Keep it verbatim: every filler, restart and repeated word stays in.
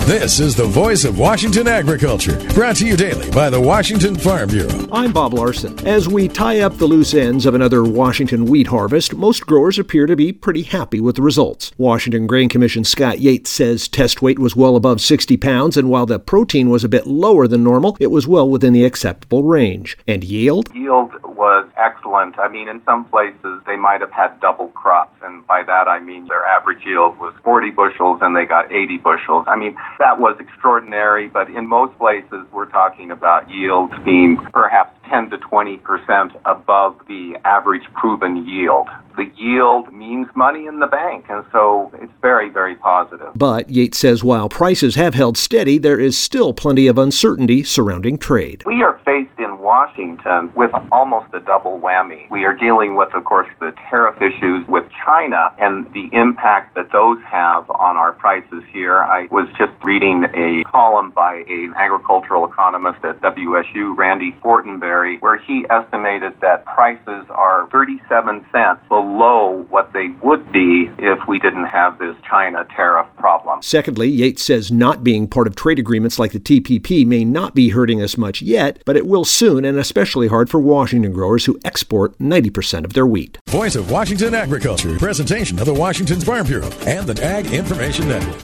This is the voice of Washington agriculture, brought to you daily by the Washington Farm Bureau. I'm Bob Larson. As we tie up the loose ends of another Washington wheat harvest, most growers appear to be pretty happy with the results. Washington Grain Commission Scott Yates says test weight was well above sixty pounds, and while the protein was a bit lower than normal, it was well within the acceptable range. And yield? Yield was excellent. I mean, in some places they might have had double crops, and by that I mean their average yield was forty bushels and they got eighty bushels. I mean, that was extraordinary, but in most places we're talking about yields being perhaps ten to twenty percent above the average proven yield. The yield means money in the bank, and so it's very, very positive. But Yates says while prices have held steady, there is still plenty of uncertainty surrounding trade. We are faced in Washington with almost a double whammy. We are dealing with, of course, the tariff issues with China and the impact that those have on our prices here. I was just reading a column by an agricultural economist at W S U, Randy Fortenberry, where he estimated that prices are thirty-seven cents below what they would be if we didn't have this China tariff problem. Secondly, Yates says not being part of trade agreements like the T P P may not be hurting us much yet, but it will soon, and especially hard for Washington growers who export ninety percent of their wheat. Voice of Washington agriculture, presentation of the Washington Farm Bureau and the Ag Information Network.